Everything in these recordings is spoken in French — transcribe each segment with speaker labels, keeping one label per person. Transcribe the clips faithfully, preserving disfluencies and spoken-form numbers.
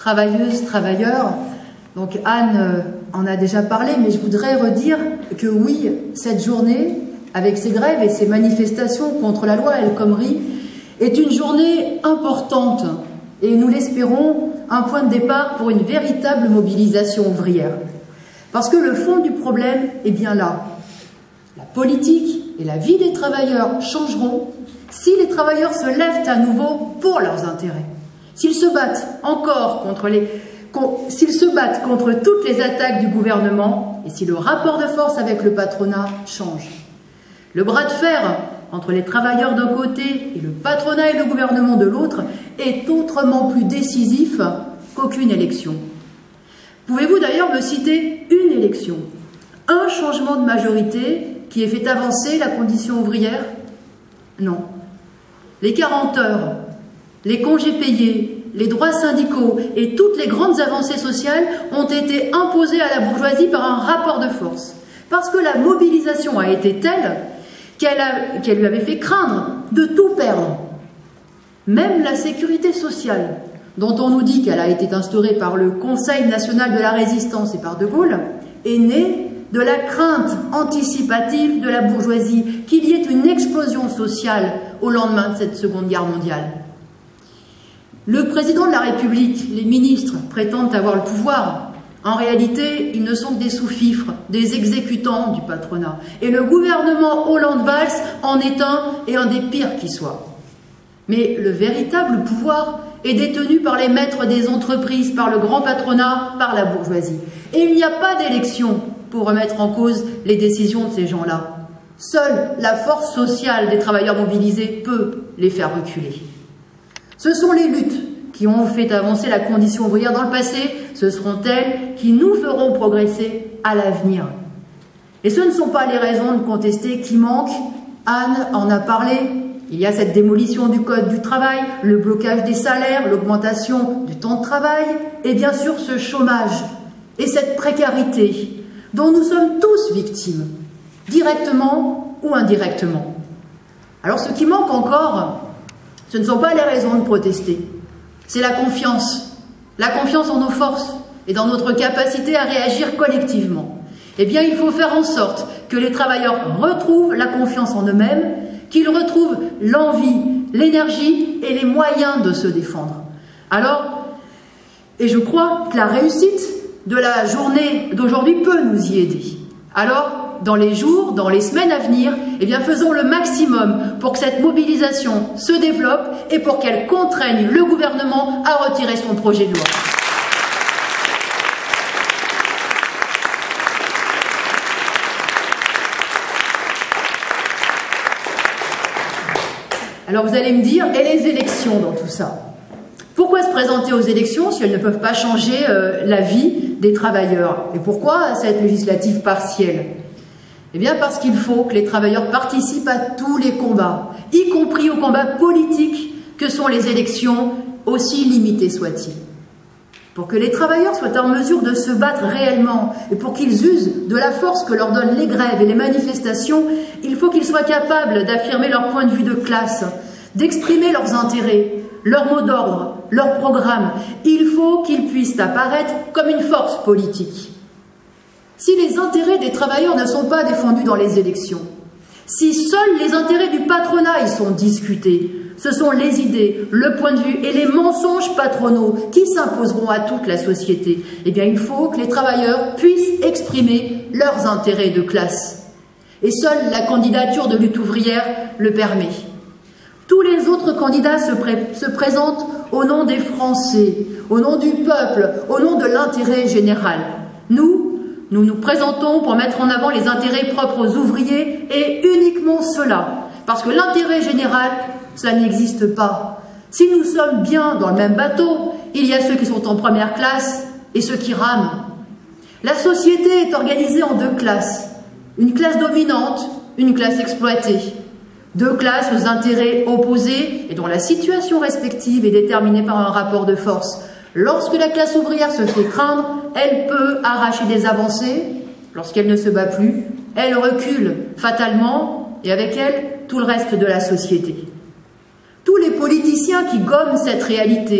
Speaker 1: travailleuses, travailleurs. Donc Anne en a déjà parlé, mais je voudrais redire que oui, cette journée, avec ses grèves et ses manifestations contre la loi El Khomri, est une journée importante et nous l'espérons un point de départ pour une véritable mobilisation ouvrière. Parce que le fond du problème est bien là. La politique et la vie des travailleurs changeront si les travailleurs se lèvent à nouveau pour leurs intérêts. S'ils se battent encore contre les... s'ils se battent contre toutes les attaques du gouvernement et si le rapport de force avec le patronat change. Le bras de fer entre les travailleurs d'un côté et le patronat et le gouvernement de l'autre est autrement plus décisif qu'aucune élection. Pouvez-vous d'ailleurs me citer une élection, un changement de majorité qui ait fait avancer la condition ouvrière? Non. Les quarante heures, les congés payés, les droits syndicaux et toutes les grandes avancées sociales ont été imposées à la bourgeoisie par un rapport de force. Parce que la mobilisation a été telle qu'elle a, qu'elle lui avait fait craindre de tout perdre. Même la sécurité sociale, dont on nous dit qu'elle a été instaurée par le Conseil national de la résistance et par De Gaulle, est née de la crainte anticipative de la bourgeoisie qu'il y ait une explosion sociale au lendemain de cette Seconde Guerre mondiale. Le président de la République, les ministres prétendent avoir le pouvoir. En réalité, ils ne sont que des sous-fifres, des exécutants du patronat. Et le gouvernement Hollande-Valls en est un et un des pires qui soit. Mais le véritable pouvoir est détenu par les maîtres des entreprises, par le grand patronat, par la bourgeoisie. Et il n'y a pas d'élection pour remettre en cause les décisions de ces gens-là. Seule la force sociale des travailleurs mobilisés peut les faire reculer. Ce sont les luttes qui ont fait avancer la condition ouvrière dans le passé, ce seront elles qui nous feront progresser à l'avenir. Et ce ne sont pas les raisons de contester qui manquent. Anne en a parlé. Il y a cette démolition du code du travail, le blocage des salaires, l'augmentation du temps de travail, et bien sûr ce chômage et cette précarité dont nous sommes tous victimes, directement ou indirectement. Alors ce qui manque encore, ce ne sont pas les raisons de protester, c'est la confiance, la confiance en nos forces et dans notre capacité à réagir collectivement. Eh bien, il faut faire en sorte que les travailleurs retrouvent la confiance en eux-mêmes, qu'ils retrouvent l'envie, l'énergie et les moyens de se défendre. Alors, et je crois que la réussite de la journée d'aujourd'hui peut nous y aider. Alors, dans les jours, dans les semaines à venir, eh bien, faisons le maximum pour que cette mobilisation se développe et pour qu'elle contraigne le gouvernement à retirer son projet de loi. Alors vous allez me dire, et les élections dans tout ça? Pourquoi se présenter aux élections si elles ne peuvent pas changer euh, la vie des travailleurs? Et pourquoi cette législative partielle? Eh bien parce qu'il faut que les travailleurs participent à tous les combats, y compris aux combats politiques que sont les élections, aussi limitées soient-ils. Pour que les travailleurs soient en mesure de se battre réellement et pour qu'ils usent de la force que leur donnent les grèves et les manifestations, il faut qu'ils soient capables d'affirmer leur point de vue de classe, d'exprimer leurs intérêts, leurs mots d'ordre, leurs programmes. Il faut qu'ils puissent apparaître comme une force politique. Si les intérêts des travailleurs ne sont pas défendus dans les élections, si seuls les intérêts du patronat y sont discutés, ce sont les idées, le point de vue et les mensonges patronaux qui s'imposeront à toute la société. Eh bien, il faut que les travailleurs puissent exprimer leurs intérêts de classe. Et seule la candidature de lutte ouvrière le permet. Tous les autres candidats se, pré se présentent au nom des Français, au nom du peuple, au nom de l'intérêt général. Nous, nous nous présentons pour mettre en avant les intérêts propres aux ouvriers et uniquement cela. Parce que l'intérêt général, ça n'existe pas. Si nous sommes bien dans le même bateau, il y a ceux qui sont en première classe et ceux qui rament. La société est organisée en deux classes. Une classe dominante, une classe exploitée. Deux classes aux intérêts opposés et dont la situation respective est déterminée par un rapport de force. Lorsque la classe ouvrière se fait craindre, elle peut arracher des avancées. Lorsqu'elle ne se bat plus, elle recule fatalement et avec elle tout le reste de la société. Tous les politiciens qui gomment cette réalité,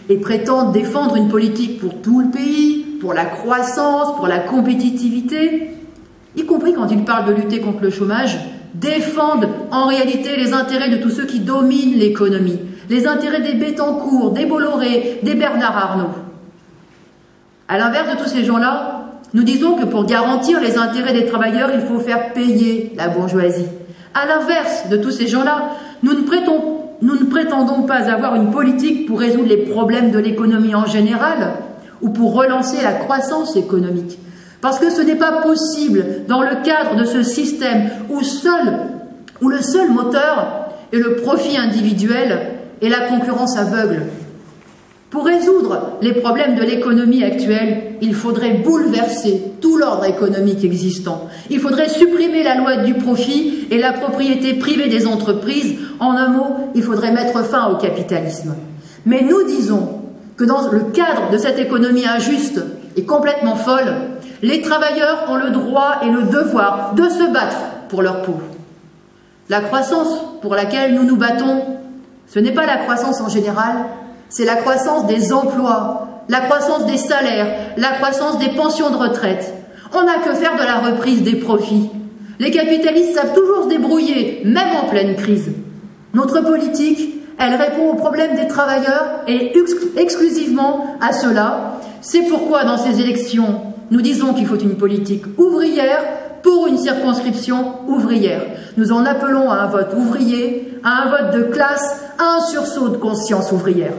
Speaker 1: et prétendent défendre une politique pour tout le pays, pour la croissance, pour la compétitivité, y compris quand ils parlent de lutter contre le chômage, défendent en réalité les intérêts de tous ceux qui dominent l'économie, les intérêts des Bettencourt, des Bolloré, des Bernard Arnault. À l'inverse de tous ces gens-là, nous disons que pour garantir les intérêts des travailleurs, il faut faire payer la bourgeoisie. À l'inverse de tous ces gens-là, nous ne prétendons, nous ne prétendons pas avoir une politique pour résoudre les problèmes de l'économie en général ou pour relancer la croissance économique. Parce que ce n'est pas possible dans le cadre de ce système où, seul, où le seul moteur est le profit individuel et la concurrence aveugle. Pour résoudre les problèmes de l'économie actuelle, il faudrait bouleverser tout l'ordre économique existant. Il faudrait supprimer la loi du profit et la propriété privée des entreprises. En un mot, il faudrait mettre fin au capitalisme. Mais nous disons que dans le cadre de cette économie injuste et complètement folle, les travailleurs ont le droit et le devoir de se battre pour leur peau. La croissance pour laquelle nous nous battons, ce n'est pas la croissance en général, c'est la croissance des emplois, la croissance des salaires, la croissance des pensions de retraite. On n'a que faire de la reprise des profits. Les capitalistes savent toujours se débrouiller, même en pleine crise. Notre politique, elle répond aux problèmes des travailleurs et exclusivement à cela. C'est pourquoi dans ces élections, nous disons qu'il faut une politique ouvrière pour une circonscription ouvrière. Nous en appelons à un vote ouvrier, à un vote de classe, à un sursaut de conscience ouvrière.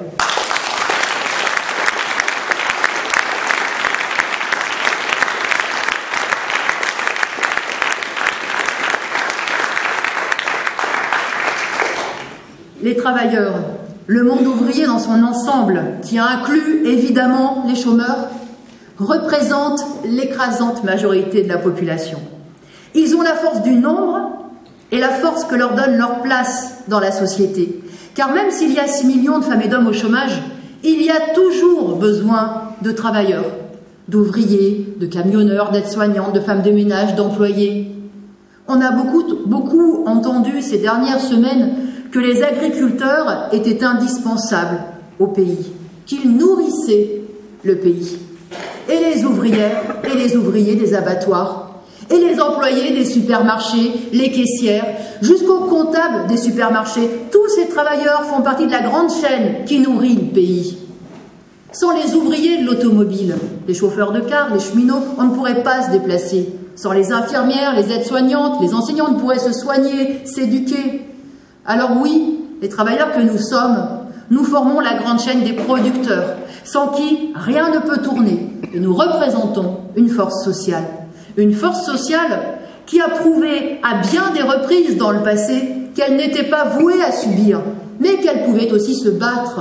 Speaker 1: Les travailleurs, le monde ouvrier dans son ensemble, qui inclut évidemment les chômeurs, représentent l'écrasante majorité de la population. Ils ont la force du nombre et la force que leur donne leur place dans la société. Car même s'il y a six millions de femmes et d'hommes au chômage, il y a toujours besoin de travailleurs, d'ouvriers, de camionneurs, d'aides-soignantes, de femmes de ménage, d'employés. On a beaucoup, beaucoup entendu ces dernières semaines que les agriculteurs étaient indispensables au pays, qu'ils nourrissaient le pays. Et les ouvrières et les ouvriers des abattoirs, et les employés des supermarchés, les caissières, jusqu'aux comptables des supermarchés. Tous ces travailleurs font partie de la grande chaîne qui nourrit le pays. Sans les ouvriers de l'automobile, les chauffeurs de car, les cheminots, on ne pourrait pas se déplacer. Sans les infirmières, les aides-soignantes, les enseignants ne pourraient se soigner, s'éduquer. Alors oui, les travailleurs que nous sommes, nous formons la grande chaîne des producteurs, sans qui rien ne peut tourner. Et nous représentons une force sociale. Une force sociale qui a prouvé à bien des reprises dans le passé qu'elle n'était pas vouée à subir, mais qu'elle pouvait aussi se battre.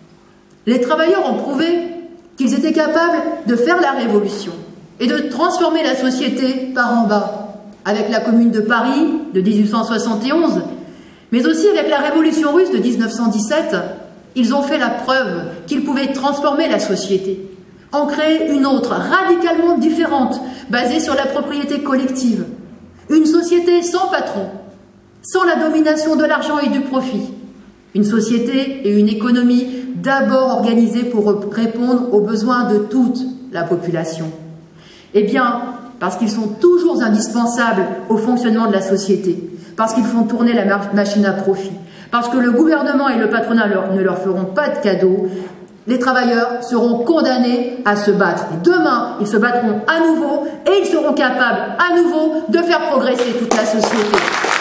Speaker 1: Les travailleurs ont prouvé qu'ils étaient capables de faire la révolution et de transformer la société par en bas, avec la Commune de Paris de mille huit cent soixante et onze, mais aussi avec la Révolution russe de mille neuf cent dix-sept, ils ont fait la preuve qu'ils pouvaient transformer la société, en créer une autre, radicalement différente, basée sur la propriété collective. Une société sans patron, sans la domination de l'argent et du profit. Une société et une économie d'abord organisées pour répondre aux besoins de toute la population. Eh bien, parce qu'ils sont toujours indispensables au fonctionnement de la société, parce qu'ils font tourner la machine à profit, parce que le gouvernement et le patronat leur, ne leur feront pas de cadeaux, les travailleurs seront condamnés à se battre. Et demain, ils se battront à nouveau et ils seront capables à nouveau de faire progresser toute la société.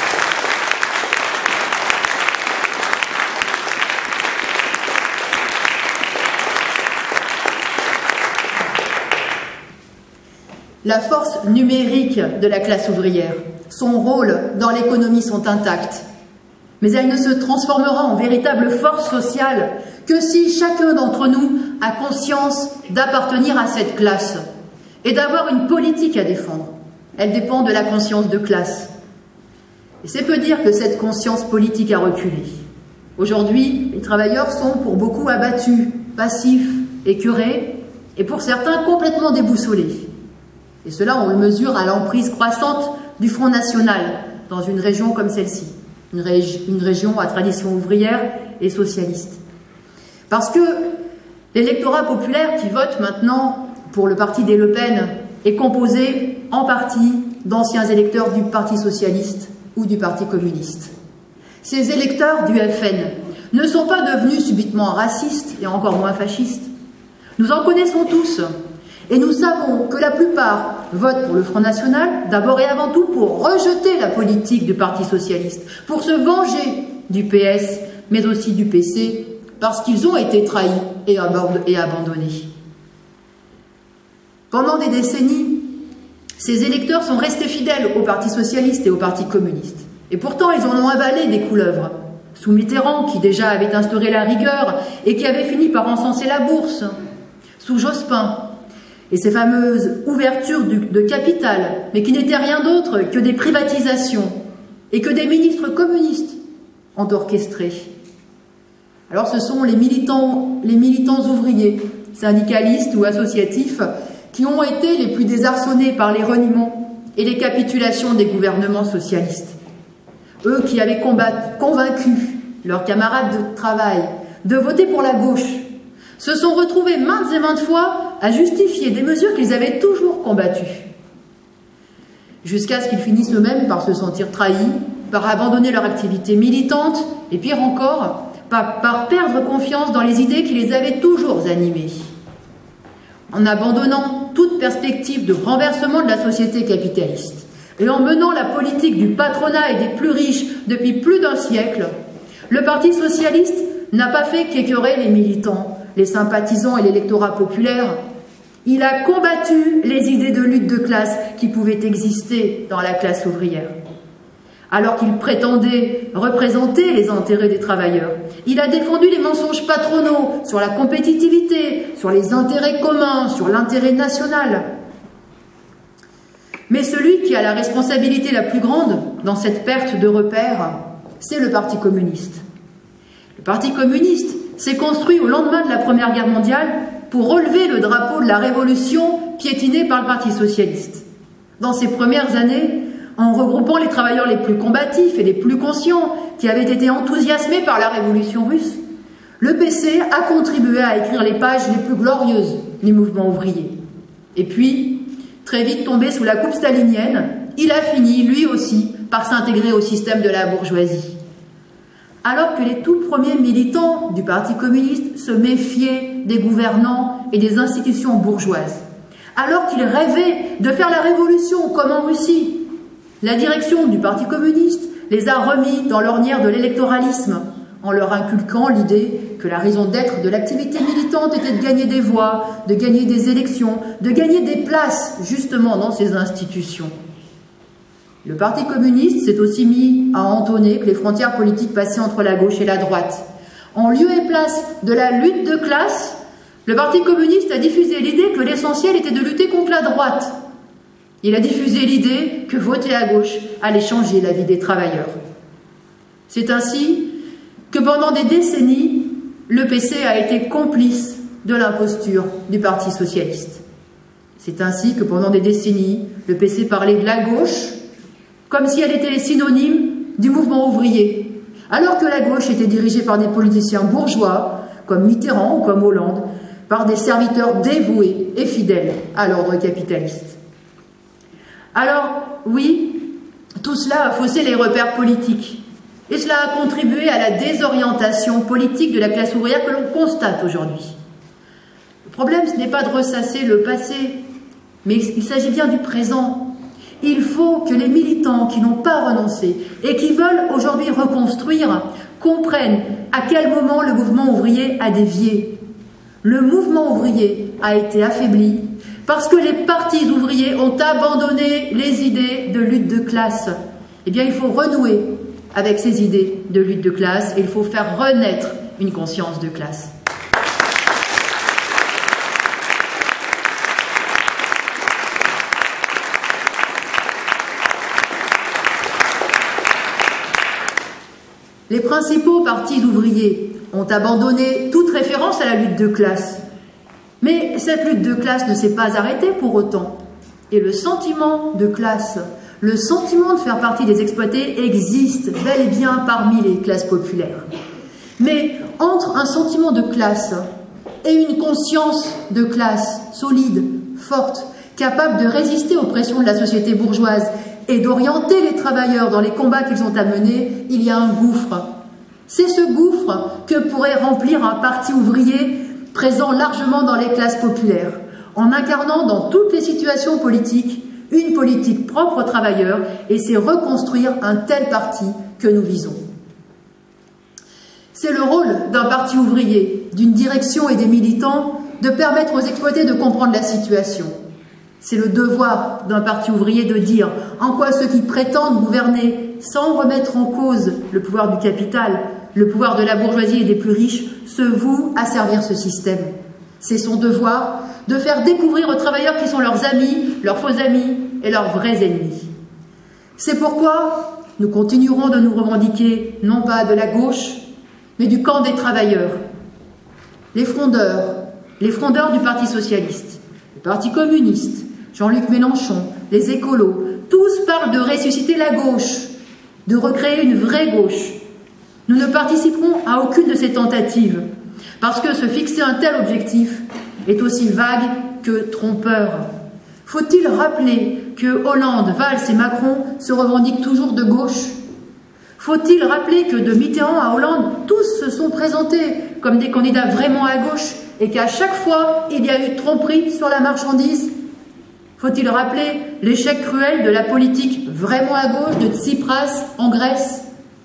Speaker 1: La force numérique de la classe ouvrière, son rôle dans l'économie sont intacts. Mais elle ne se transformera en véritable force sociale que si chacun d'entre nous a conscience d'appartenir à cette classe et d'avoir une politique à défendre. Elle dépend de la conscience de classe. Et c'est peu dire que cette conscience politique a reculé. Aujourd'hui, les travailleurs sont pour beaucoup abattus, passifs, écœurés, et pour certains complètement déboussolés. Et cela, on le mesure à l'emprise croissante du Front National dans une région comme celle-ci, une, régi une région à tradition ouvrière et socialiste. Parce que L'électorat populaire qui vote maintenant pour le parti des Le Pen est composé en partie d'anciens électeurs du Parti socialiste ou du Parti communiste. Ces électeurs du F N ne sont pas devenus subitement racistes et encore moins fascistes. Nous en connaissons tous et nous savons que la plupart votent pour le Front National, d'abord et avant tout pour rejeter la politique du Parti socialiste, pour se venger du P S, mais aussi du P C, parce qu'ils ont été trahis et abandonnés. Pendant des décennies, ces électeurs sont restés fidèles au Parti socialiste et au Parti communiste. Et pourtant, ils en ont avalé des couleuvres. Sous Mitterrand, qui déjà avait instauré la rigueur et qui avait fini par encenser la bourse. Sous Jospin, et ces fameuses ouvertures de capital, mais qui n'étaient rien d'autre que des privatisations, et que des ministres communistes ont orchestré. Alors ce sont les militants, les militants ouvriers, syndicalistes ou associatifs, qui ont été les plus désarçonnés par les reniements et les capitulations des gouvernements socialistes. Eux qui avaient combattu, convaincu leurs camarades de travail de voter pour la gauche, se sont retrouvés maintes et maintes fois à justifier des mesures qu'ils avaient toujours combattues. Jusqu'à ce qu'ils finissent eux-mêmes par se sentir trahis, par abandonner leur activité militante, et pire encore, par, par perdre confiance dans les idées qui les avaient toujours animés. En abandonnant toute perspective de renversement de la société capitaliste, et en menant la politique du patronat et des plus riches depuis plus d'un siècle, le Parti socialiste n'a pas fait qu'écœurer les militants, les sympathisants et l'électorat populaire. Il a combattu les idées de lutte de classe qui pouvaient exister dans la classe ouvrière. Alors qu'il prétendait représenter les intérêts des travailleurs, il a défendu les mensonges patronaux sur la compétitivité, sur les intérêts communs, sur l'intérêt national. Mais celui qui a la responsabilité la plus grande dans cette perte de repères, c'est le Parti communiste. Le Parti communiste s'est construit au lendemain de la Première Guerre mondiale pour relever le drapeau de la révolution piétinée par le Parti socialiste. Dans ces premières années, en regroupant les travailleurs les plus combatifs et les plus conscients qui avaient été enthousiasmés par la révolution russe, le P C a contribué à écrire les pages les plus glorieuses du mouvement ouvrier. Et puis, très vite tombé sous la coupe stalinienne, il a fini, lui aussi, par s'intégrer au système de la bourgeoisie. Alors que les tout premiers militants du Parti communiste se méfiaient des gouvernants et des institutions bourgeoises, alors qu'ils rêvaient de faire la révolution comme en Russie, la direction du Parti communiste les a remis dans l'ornière de l'électoralisme, en leur inculquant l'idée que la raison d'être de l'activité militante était de gagner des voix, de gagner des élections, de gagner des places, justement, dans ces institutions. Le Parti communiste s'est aussi mis à entonner que les frontières politiques passaient entre la gauche et la droite. En lieu et place de la lutte de classe, le Parti communiste a diffusé l'idée que l'essentiel était de lutter contre la droite. Il a diffusé l'idée que voter à gauche allait changer la vie des travailleurs. C'est ainsi que pendant des décennies, le P C a été complice de l'imposture du Parti socialiste. C'est ainsi que pendant des décennies, le P C parlait de la gauche comme si elle était synonyme du mouvement ouvrier, alors que la gauche était dirigée par des politiciens bourgeois, comme Mitterrand ou comme Hollande, par des serviteurs dévoués et fidèles à l'ordre capitaliste. Alors, oui, tout cela a faussé les repères politiques, et cela a contribué à la désorientation politique de la classe ouvrière que l'on constate aujourd'hui. Le problème, ce n'est pas de ressasser le passé, mais il s'agit bien du présent. Il faut que les militants qui n'ont pas renoncé et qui veulent aujourd'hui reconstruire comprennent à quel moment le mouvement ouvrier a dévié. Le mouvement ouvrier a été affaibli parce que les partis ouvriers ont abandonné les idées de lutte de classe. Eh bien, il faut renouer avec ces idées de lutte de classe et il faut faire renaître une conscience de classe. Les principaux partis ouvriers ont abandonné toute référence à la lutte de classe. Mais cette lutte de classe ne s'est pas arrêtée pour autant. Et le sentiment de classe, le sentiment de faire partie des exploités existe bel et bien parmi les classes populaires. Mais entre un sentiment de classe et une conscience de classe solide, forte, capable de résister aux pressions de la société bourgeoise et d'orienter les travailleurs dans les combats qu'ils ont à mener, il y a un gouffre. C'est ce gouffre que pourrait remplir un parti ouvrier présent largement dans les classes populaires, en incarnant dans toutes les situations politiques une politique propre aux travailleurs, et c'est reconstruire un tel parti que nous visons. C'est le rôle d'un parti ouvrier, d'une direction et des militants de permettre aux exploités de comprendre la situation. C'est le devoir d'un parti ouvrier de dire en quoi ceux qui prétendent gouverner sans remettre en cause le pouvoir du capital, le pouvoir de la bourgeoisie et des plus riches, se vouent à servir ce système. C'est son devoir de faire découvrir aux travailleurs qui sont leurs amis, leurs faux amis et leurs vrais ennemis. C'est pourquoi nous continuerons de nous revendiquer non pas de la gauche, mais du camp des travailleurs. Les frondeurs, les frondeurs du Parti socialiste, le Parti communiste, Jean-Luc Mélenchon, les écolos, tous parlent de ressusciter la gauche, de recréer une vraie gauche. Nous ne participerons à aucune de ces tentatives, parce que se fixer un tel objectif est aussi vague que trompeur. Faut-il rappeler que Hollande, Valls et Macron se revendiquent toujours de gauche? Faut-il rappeler que de Mitterrand à Hollande, tous se sont présentés comme des candidats vraiment à gauche et qu'à chaque fois, il y a eu tromperie sur la marchandise? Faut-il rappeler l'échec cruel de la politique vraiment à gauche de Tsipras en Grèce?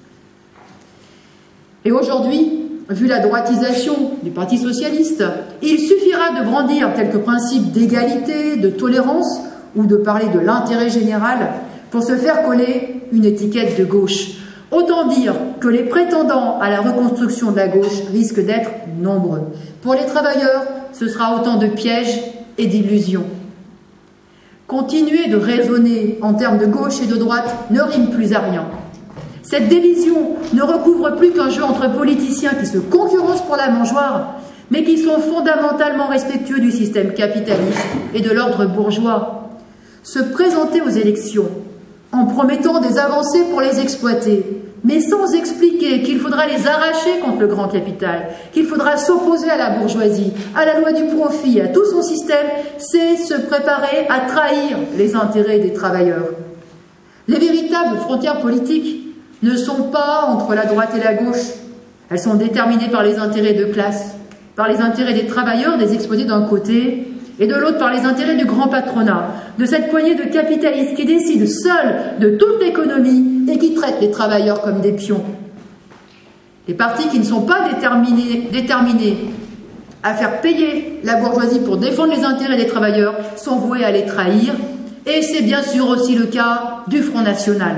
Speaker 1: Et aujourd'hui, vu la droitisation du Parti socialiste, il suffira de brandir quelques principes d'égalité, de tolérance ou de parler de l'intérêt général pour se faire coller une étiquette de gauche. Autant dire que les prétendants à la reconstruction de la gauche risquent d'être nombreux. Pour les travailleurs, ce sera autant de pièges et d'illusions. Continuer de raisonner en termes de gauche et de droite ne rime plus à rien. Cette division ne recouvre plus qu'un jeu entre politiciens qui se concurrencent pour la mangeoire, mais qui sont fondamentalement respectueux du système capitaliste et de l'ordre bourgeois. Se présenter aux élections en promettant des avancées pour les exploiter, mais sans expliquer qu'il faudra les arracher contre le grand capital, qu'il faudra s'opposer à la bourgeoisie, à la loi du profit, à tout son système, c'est se préparer à trahir les intérêts des travailleurs. Les véritables frontières politiques ne sont pas entre la droite et la gauche. Elles sont déterminées par les intérêts de classe, par les intérêts des travailleurs, des exploités d'un côté, et de l'autre par les intérêts du grand patronat, de cette poignée de capitalistes qui décident seuls de toute l'économie et qui traitent les travailleurs comme des pions. Les partis qui ne sont pas déterminés, déterminés à faire payer la bourgeoisie pour défendre les intérêts des travailleurs sont voués à les trahir, et c'est bien sûr aussi le cas du Front National.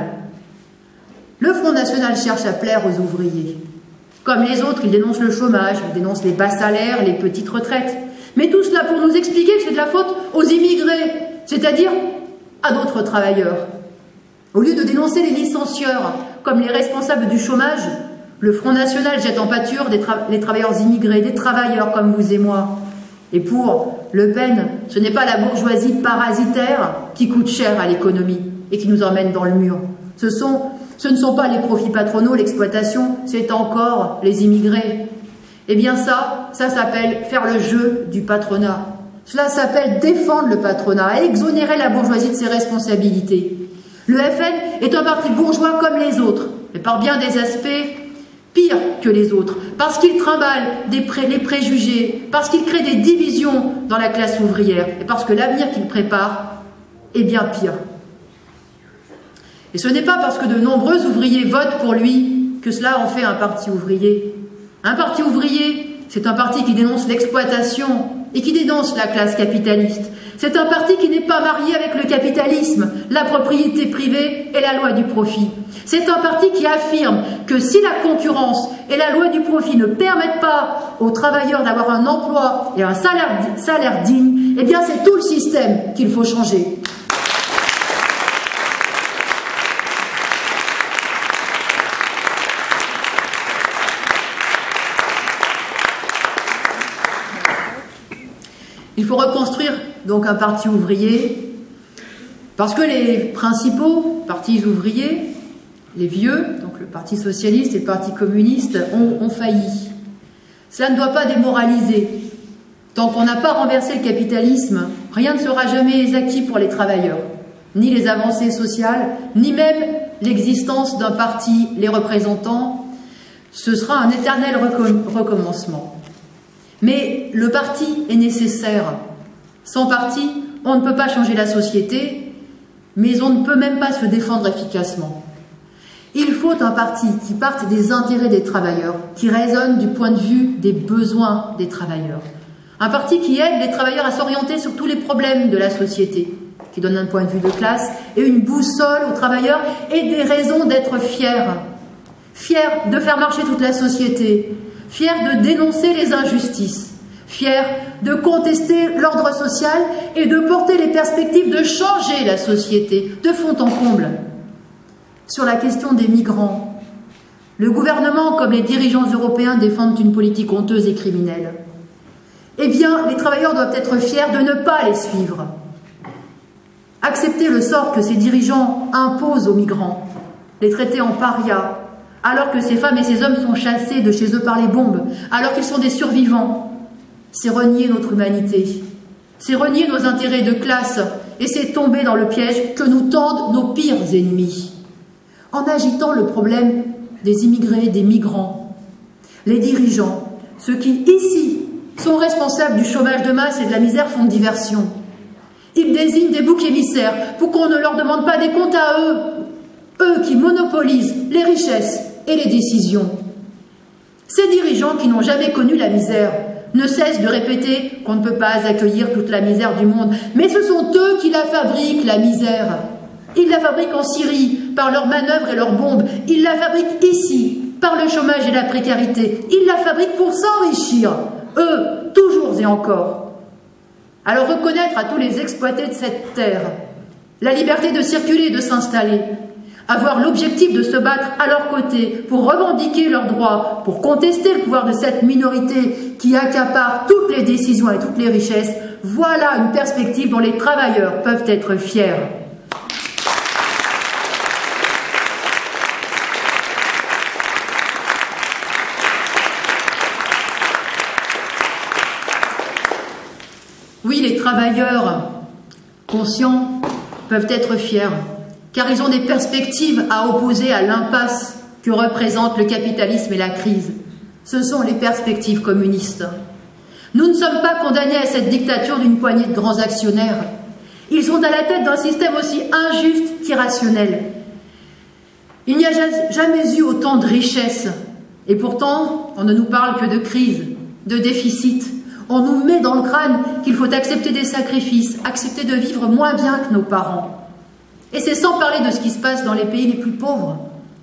Speaker 1: Le Front National cherche à plaire aux ouvriers. Comme les autres, il dénonce le chômage, il dénonce les bas salaires, les petites retraites. Mais tout cela pour nous expliquer que c'est de la faute aux immigrés, c'est-à-dire à d'autres travailleurs. Au lieu de dénoncer les licencieurs comme les responsables du chômage, le Front National jette en pâture des tra- les travailleurs immigrés, des travailleurs comme vous et moi. Et pour Le Pen, ce n'est pas la bourgeoisie parasitaire qui coûte cher à l'économie et qui nous emmène dans le mur. Ce sont, ce ne sont pas les profits patronaux, l'exploitation, c'est encore les immigrés. Eh bien ça, ça s'appelle faire le jeu du patronat. Cela s'appelle défendre le patronat, exonérer la bourgeoisie de ses responsabilités. Le F N est un parti bourgeois comme les autres, mais par bien des aspects pire que les autres, parce qu'il trimballe des pré les préjugés, parce qu'il crée des divisions dans la classe ouvrière, et parce que l'avenir qu'il prépare est bien pire. Et ce n'est pas parce que de nombreux ouvriers votent pour lui que cela en fait un parti ouvrier. Un parti ouvrier, c'est un parti qui dénonce l'exploitation et qui dénonce la classe capitaliste. C'est un parti qui n'est pas marié avec le capitalisme, la propriété privée et la loi du profit. C'est un parti qui affirme que si la concurrence et la loi du profit ne permettent pas aux travailleurs d'avoir un emploi et un salaire, salaire digne, eh bien c'est tout le système qu'il faut changer. Il faut reconstruire donc un parti ouvrier, parce que les principaux partis ouvriers, les vieux, donc le Parti socialiste et le Parti communiste, ont, ont failli. Cela ne doit pas démoraliser, Tant qu'on n'a pas renversé le capitalisme, rien ne sera jamais acquis pour les travailleurs, ni les avancées sociales, ni même l'existence d'un parti les représentant. Ce sera un éternel recommencement. Mais le parti est nécessaire. Sans parti, on ne peut pas changer la société, mais on ne peut même pas se défendre efficacement. Il faut un parti qui parte des intérêts des travailleurs, qui raisonne du point de vue des besoins des travailleurs. Un parti qui aide les travailleurs à s'orienter sur tous les problèmes de la société, qui donne un point de vue de classe et une boussole aux travailleurs et des raisons d'être fiers. Fiers de faire marcher toute la société, fiers de dénoncer les injustices, fiers de contester l'ordre social et de porter les perspectives de changer la société de fond en comble. Sur la question des migrants, le gouvernement comme les dirigeants européens défendent une politique honteuse et criminelle. Eh bien, les travailleurs doivent être fiers de ne pas les suivre. Accepter le sort que ces dirigeants imposent aux migrants, les traiter en parias, alors que ces femmes et ces hommes sont chassés de chez eux par les bombes, alors qu'ils sont des survivants, c'est renier notre humanité, c'est renier nos intérêts de classe, et c'est tomber dans le piège que nous tendent nos pires ennemis. En agitant le problème des immigrés, des migrants, les dirigeants, ceux qui, ici, sont responsables du chômage de masse et de la misère font diversion. Ils désignent des boucs émissaires pour qu'on ne leur demande pas des comptes à eux, eux qui monopolisent les richesses et les décisions. Ces dirigeants qui n'ont jamais connu la misère ne cessent de répéter qu'on ne peut pas accueillir toute la misère du monde, mais ce sont eux qui la fabriquent, la misère. Ils la fabriquent en Syrie par leurs manœuvres et leurs bombes. Ils la fabriquent ici par le chômage et la précarité. Ils la fabriquent pour s'enrichir, eux, toujours et encore. Alors reconnaître à tous les exploités de cette terre la liberté de circuler et de s'installer, avoir l'objectif de se battre à leur côté pour revendiquer leurs droits, pour contester le pouvoir de cette minorité qui accapare toutes les décisions et toutes les richesses, voilà une perspective dont les travailleurs peuvent être fiers. Oui, les travailleurs conscients peuvent être fiers, car ils ont des perspectives à opposer à l'impasse que représentent le capitalisme et la crise. Ce sont les perspectives communistes. Nous ne sommes pas condamnés à cette dictature d'une poignée de grands actionnaires. Ils sont à la tête d'un système aussi injuste qu'irrationnel. Il n'y a jamais eu autant de richesses, et pourtant, on ne nous parle que de crise, de déficit. On nous met dans le crâne qu'il faut accepter des sacrifices, accepter de vivre moins bien que nos parents. Et c'est sans parler de ce qui se passe dans les pays les plus pauvres.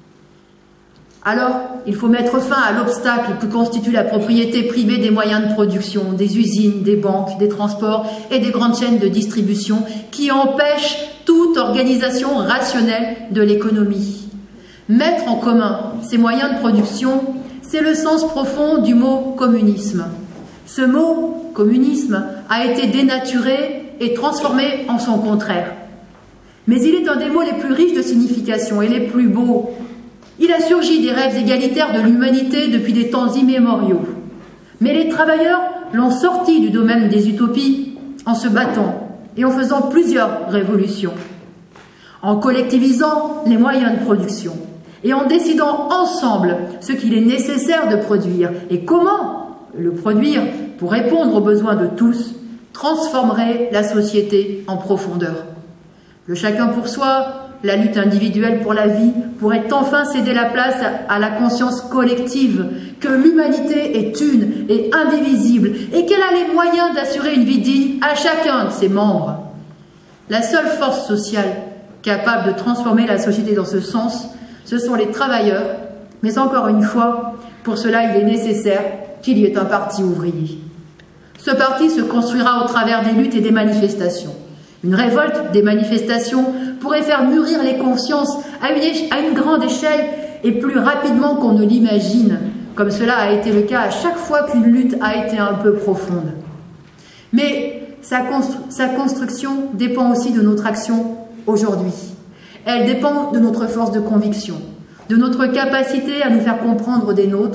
Speaker 1: Alors, il faut mettre fin à l'obstacle que constitue la propriété privée des moyens de production, des usines, des banques, des transports et des grandes chaînes de distribution qui empêchent toute organisation rationnelle de l'économie. Mettre en commun ces moyens de production, c'est le sens profond du mot communisme. Ce mot, communisme, a été dénaturé et transformé en son contraire. Mais il est un des mots les plus riches de signification et les plus beaux. Il a surgi des rêves égalitaires de l'humanité depuis des temps immémoriaux. Mais les travailleurs l'ont sorti du domaine des utopies en se battant et en faisant plusieurs révolutions. En collectivisant les moyens de production et en décidant ensemble ce qu'il est nécessaire de produire et comment le produire pour répondre aux besoins de tous, transformerait la société en profondeur. Le chacun pour soi, la lutte individuelle pour la vie, pourrait enfin céder la place à la conscience collective que l'humanité est une et indivisible et qu'elle a les moyens d'assurer une vie digne à chacun de ses membres. La seule force sociale capable de transformer la société dans ce sens, ce sont les travailleurs, mais encore une fois, pour cela il est nécessaire qu'il y ait un parti ouvrier. Ce parti se construira au travers des luttes et des manifestations. Une révolte des manifestations pourrait faire mûrir les consciences à une, à une grande échelle et plus rapidement qu'on ne l'imagine, comme cela a été le cas à chaque fois qu'une lutte a été un peu profonde. Mais sa, constru sa construction dépend aussi de notre action aujourd'hui. Elle dépend de notre force de conviction, de notre capacité à nous faire comprendre des nôtres,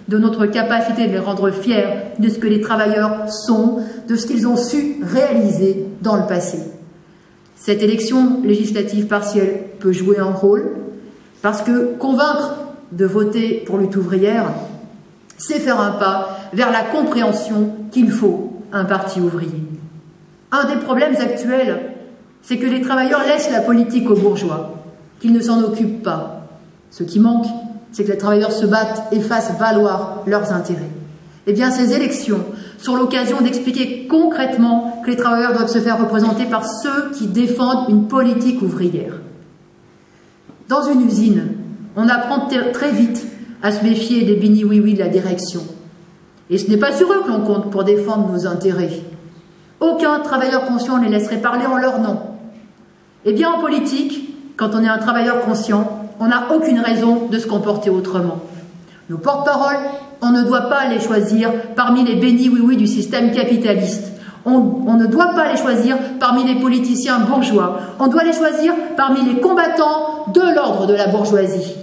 Speaker 1: de notre capacité de les rendre fiers de ce que les travailleurs sont, de ce qu'ils ont su réaliser dans le passé. Cette élection législative partielle peut jouer un rôle, parce que convaincre de voter pour lutte ouvrière, c'est faire un pas vers la compréhension qu'il faut un parti ouvrier. Un des problèmes actuels, c'est que les travailleurs laissent la politique aux bourgeois, qu'ils ne s'en occupent pas. Ce qui manque, c'est que les travailleurs se battent et fassent valoir leurs intérêts. Eh bien, ces élections sont l'occasion d'expliquer concrètement que les travailleurs doivent se faire représenter par ceux qui défendent une politique ouvrière. Dans une usine, on apprend très vite à se méfier des bini-oui-oui de la direction. Et ce n'est pas sur eux que l'on compte pour défendre nos intérêts. Aucun travailleur conscient ne les laisserait parler en leur nom. Eh bien, en politique, quand on est un travailleur conscient, on n'a aucune raison de se comporter autrement. Nos porte-paroles, on ne doit pas les choisir parmi les bénis-oui-oui du système capitaliste. On, on ne doit pas les choisir parmi les politiciens bourgeois. On doit les choisir parmi les combattants de l'ordre de la bourgeoisie.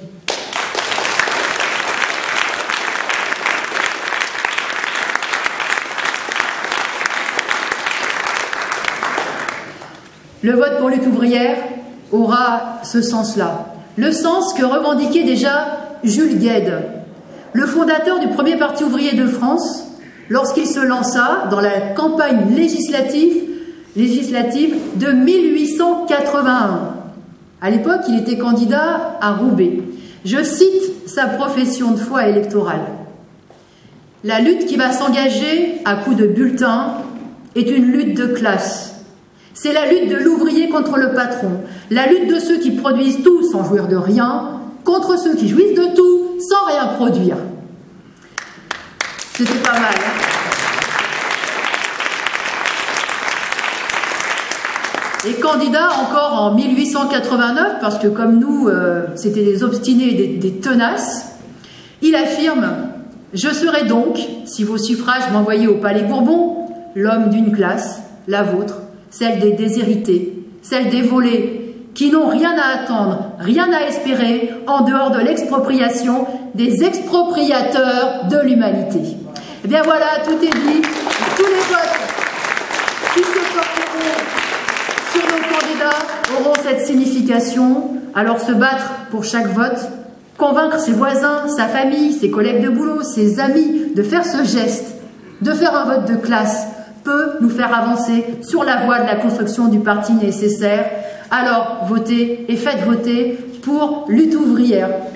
Speaker 1: Le vote pour lutte ouvrière aura ce sens-là. Le sens que revendiquait déjà Jules Guesde, le fondateur du premier parti ouvrier de France, lorsqu'il se lança dans la campagne législative, législative de mille huit cent quatre-vingt-un. À l'époque, il était candidat à Roubaix. Je cite sa profession de foi électorale. « La lutte qui va s'engager à coups de bulletin est une lutte de classe. C'est la lutte de l'ouvrier contre le patron, la lutte de ceux qui produisent tout sans jouir de rien, contre ceux qui jouissent de tout sans rien produire. » C'était pas mal, hein? Et candidat encore en mille huit cent quatre-vingt-neuf, parce que comme nous, euh, c'était des obstinés, des, des tenaces, il affirme « Je serai donc, si vos suffrages m'envoyaient au Palais Bourbon, l'homme d'une classe, la vôtre, celle des déshérités, celle des volés, qui n'ont rien à attendre, rien à espérer, en dehors de l'expropriation des expropriateurs de l'humanité. » Eh bien voilà, tout est dit. Tous les votes qui se porteront sur nos candidats auront cette signification. Alors se battre pour chaque vote, convaincre ses voisins, sa famille, ses collègues de boulot, ses amis de faire ce geste, de faire un vote de classe, peut nous faire avancer sur la voie de la construction du parti nécessaire. Alors votez et faites voter pour lutte ouvrière.